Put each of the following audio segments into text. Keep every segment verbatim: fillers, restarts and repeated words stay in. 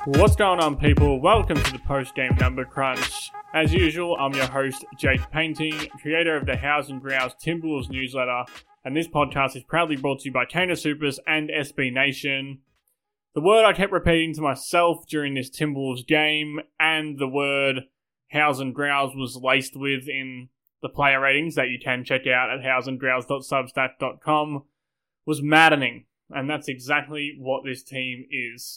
What's going on, people? Welcome to the post-game number crunch. As usual, I'm your host, Jake Painting, creator of the House and Grouse Timberwolves newsletter, and this podcast is proudly brought to you by Kana Supers and S B Nation. The word I kept repeating to myself during this Timberwolves game, and the word House and Grouse was laced with in the player ratings that you can check out at house and grouse dot substack dot com, was maddening, and that's exactly what this team is.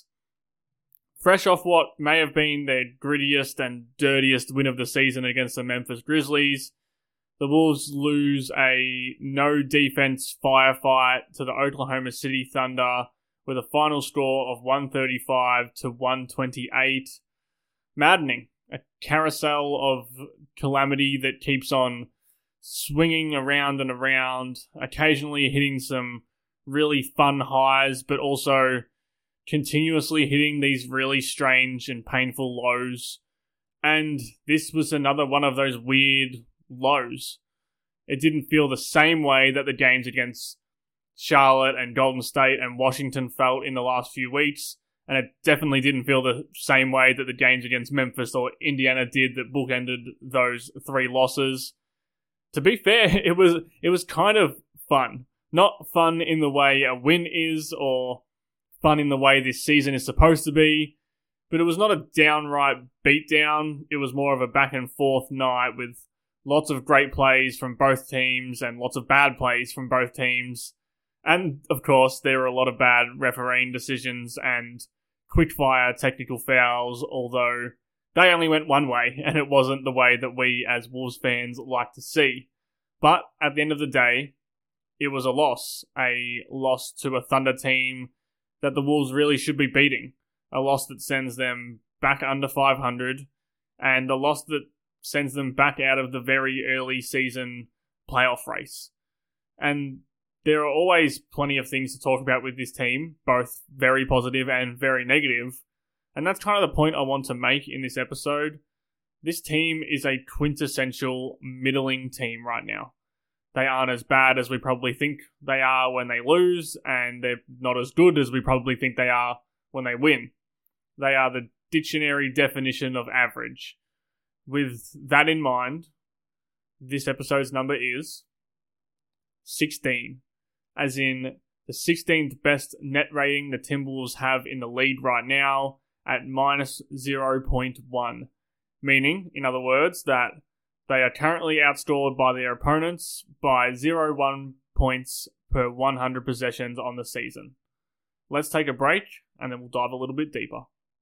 Fresh off what may have been their grittiest and dirtiest win of the season against the Memphis Grizzlies, the Wolves lose a no-defense firefight to the Oklahoma City Thunder with a final score of one thirty-five to one twenty-eight. Maddening. A carousel of calamity that keeps on swinging around and around, occasionally hitting some really fun highs, but also continuously hitting these really strange and painful lows. And this was another one of those weird lows. It didn't feel the same way that the games against Charlotte and Golden State and Washington felt in the last few weeks. And it definitely didn't feel the same way that the games against Memphis or Indiana did that bookended those three losses. To be fair, it was it was kind of fun. Not fun in the way a win is, or fun in the way this season is supposed to be, but it was not a downright beatdown. It was more of a back and forth night with lots of great plays from both teams and lots of bad plays from both teams. And, of course, there were a lot of bad refereeing decisions and quickfire technical fouls, although they only went one way, and it wasn't the way that we as Wolves fans like to see. But at the end of the day, it was a loss. A loss to a Thunder team that the Wolves really should be beating. A loss that sends them back under five hundred, and a loss that sends them back out of the very early season playoff race. And there are always plenty of things to talk about with this team, both very positive and very negative. And that's kind of the point I want to make in this episode. This team is a quintessential middling team right now. They aren't as bad as we probably think they are when they lose, and they're not as good as we probably think they are when they win. They are the dictionary definition of average. With that in mind, this episode's number is sixteen. As in, the sixteenth best net rating the Timberwolves have in the league right now at minus zero point one. Meaning, in other words, that they are currently outscored by their opponents by zero point one points per one hundred possessions on the season. Let's take a break, and then we'll dive a little bit deeper.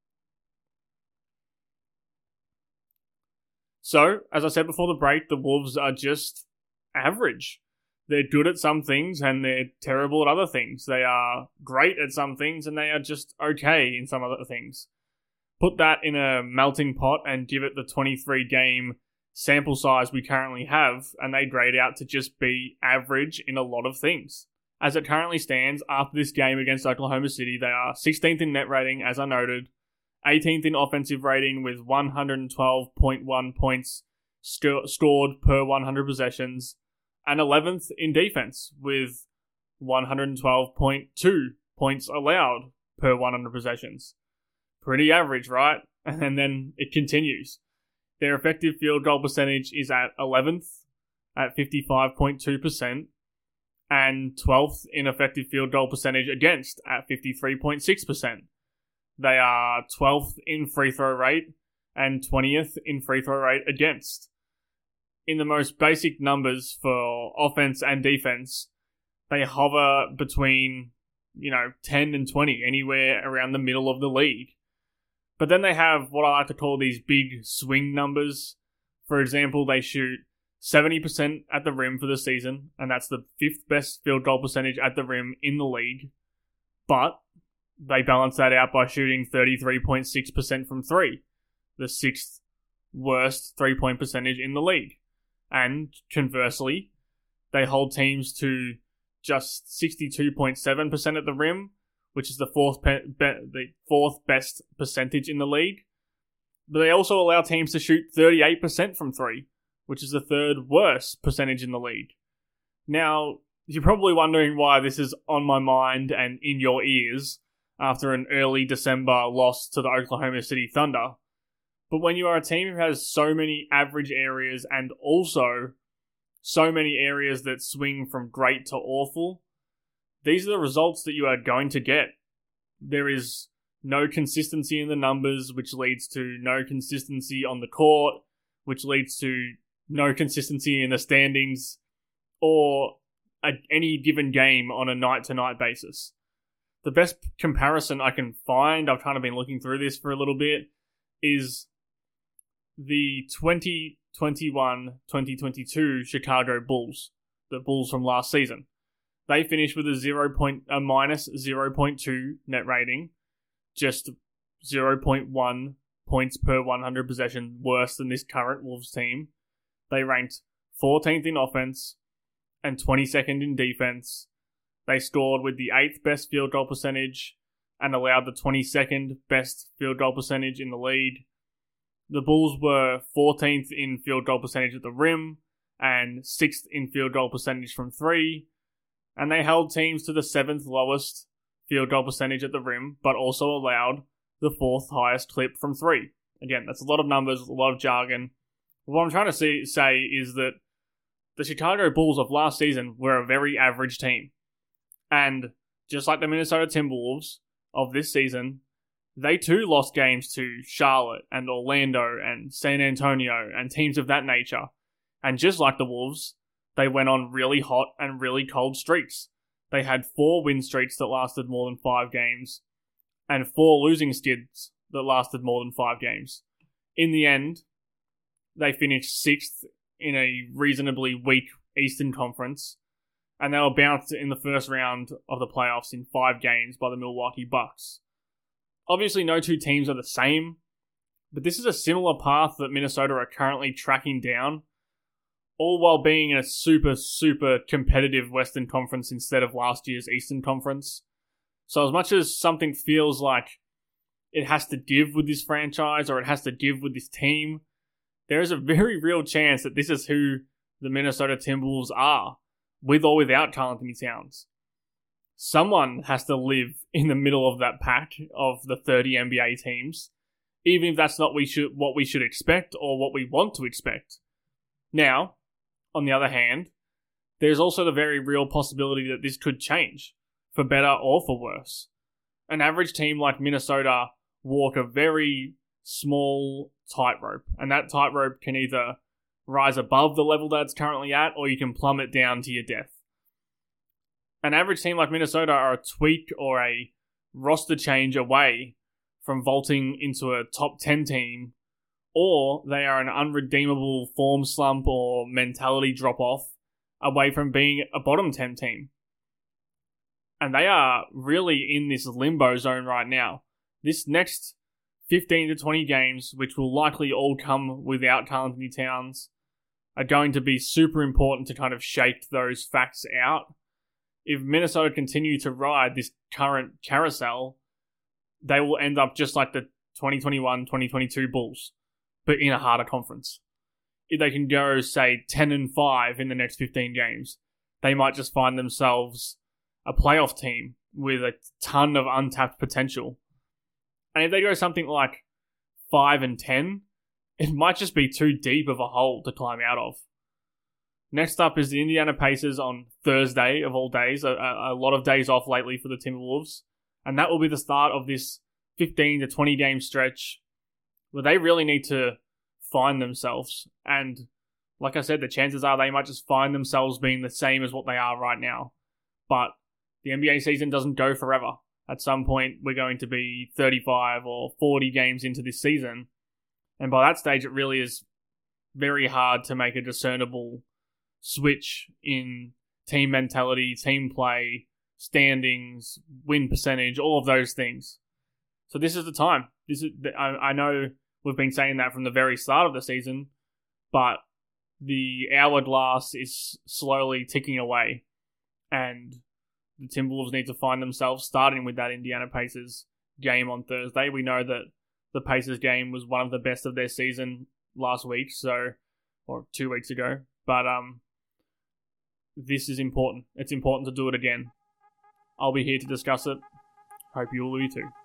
So, as I said before the break, the Wolves are just average. They're good at some things, and they're terrible at other things. They are great at some things, and they are just okay in some other things. Put that in a melting pot and give it the twenty-three game sample size we currently have, and they grade out to just be average in a lot of things. As it currently stands, after this game against Oklahoma City, they are sixteenth in net rating, as I noted, eighteenth in offensive rating with one hundred twelve point one points sc- scored per one hundred possessions, and eleventh in defense with one hundred twelve point two points allowed per one hundred possessions. Pretty average, right? And then it continues. Their effective field goal percentage is at eleventh at fifty-five point two percent and twelfth in effective field goal percentage against at fifty-three point six percent. They are twelfth in free throw rate and twentieth in free throw rate against. In the most basic numbers for offense and defense, they hover between, you know, ten and twenty, anywhere around the middle of the league. But then they have what I like to call these big swing numbers. For example, they shoot seventy percent at the rim for the season, and that's the fifth best field goal percentage at the rim in the league. But they balance that out by shooting thirty-three point six percent from three, the sixth worst three-point percentage in the league. And conversely, they hold teams to just sixty-two point seven percent at the rim, which is the fourth pe- be- the fourth best percentage in the league. But they also allow teams to shoot thirty-eight percent from three, which is the third worst percentage in the league. Now, you're probably wondering why this is on my mind and in your ears. after an early December loss to the Oklahoma City Thunder. But when you are a team who has so many average areas and also so many areas that swing from great to awful, these are the results that you are going to get. There is no consistency in the numbers, which leads to no consistency on the court, which leads to no consistency in the standings, or a, any given game on a night-to-night basis. The best comparison I can find, I've kind of been looking through this for a little bit, is the twenty twenty-one twenty twenty-two Chicago Bulls, the Bulls from last season. They finished with a zero point a minus zero point two net rating, just zero point one points per one hundred possession worse than this current Wolves team. They ranked fourteenth in offense and twenty-second in defense. They scored with the eighth best field goal percentage and allowed the twenty-second best field goal percentage in the league. The Bulls were fourteenth in field goal percentage at the rim and sixth in field goal percentage from three. And they held teams to the seventh lowest field goal percentage at the rim, but also allowed the fourth highest clip from three. Again, that's a lot of numbers, a lot of jargon. What I'm trying to see, say is that the Chicago Bulls of last season were a very average team. And just like the Minnesota Timberwolves of this season, they too lost games to Charlotte and Orlando and San Antonio and teams of that nature. And just like the Wolves, they went on really hot and really cold streaks. They had four win streaks that lasted more than five games and four losing skids that lasted more than five games. In the end, they finished sixth in a reasonably weak Eastern Conference, and they were bounced in the first round of the playoffs in five games by the Milwaukee Bucks. Obviously, no two teams are the same, but this is a similar path that Minnesota are currently tracking down, all while being in a super, super competitive Western Conference instead of last year's Eastern Conference. So as much as something feels like it has to give with this franchise or it has to give with this team, there is a very real chance that this is who the Minnesota Timberwolves are, with or without Karl-Anthony Towns. Someone has to live in the middle of that pack of the thirty N B A teams, even if that's not we should what we should expect or what we want to expect. Now, on the other hand, there's also the very real possibility that this could change, for better or for worse. An average team like Minnesota walk a very small tightrope, and that tightrope can either rise above the level that it's currently at, or you can plummet down to your death. An average team like Minnesota are a tweak or a roster change away from vaulting into a top ten team, or they are an unredeemable form slump or mentality drop-off away from being a bottom ten team. And they are really in this limbo zone right now. This next fifteen to twenty games, which will likely all come without Karl-Anthony Towns, are going to be super important to kind of shake those facts out. If Minnesota continue to ride this current carousel, they will end up just like the twenty twenty-one twenty twenty-two Bulls, but in a harder conference. If they can go, say, ten and five in the next fifteen games, they might just find themselves a playoff team with a ton of untapped potential. And if they go something like five and ten, it might just be too deep of a hole to climb out of. Next up is the Indiana Pacers on Thursday of all days, a, a lot of days off lately for the Timberwolves. And that will be the start of this fifteen to twenty game stretch where they really need to find themselves. And like I said, the chances are they might just find themselves being the same as what they are right now. But the N B A season doesn't go forever. At some point, we're going to be thirty-five or forty games into this season. And by that stage, it really is very hard to make a discernible switch in team mentality, team play, standings, win percentage, all of those things. So this is the time. This is I, I know we've been saying that from the very start of the season, but the hourglass is slowly ticking away, and the Timberwolves need to find themselves starting with that Indiana Pacers game on Thursday. We know that the Pacers game was one of the best of their season last week, so or two weeks ago. But um, this is important. It's important to do it again. I'll be here to discuss it. Hope you all will too.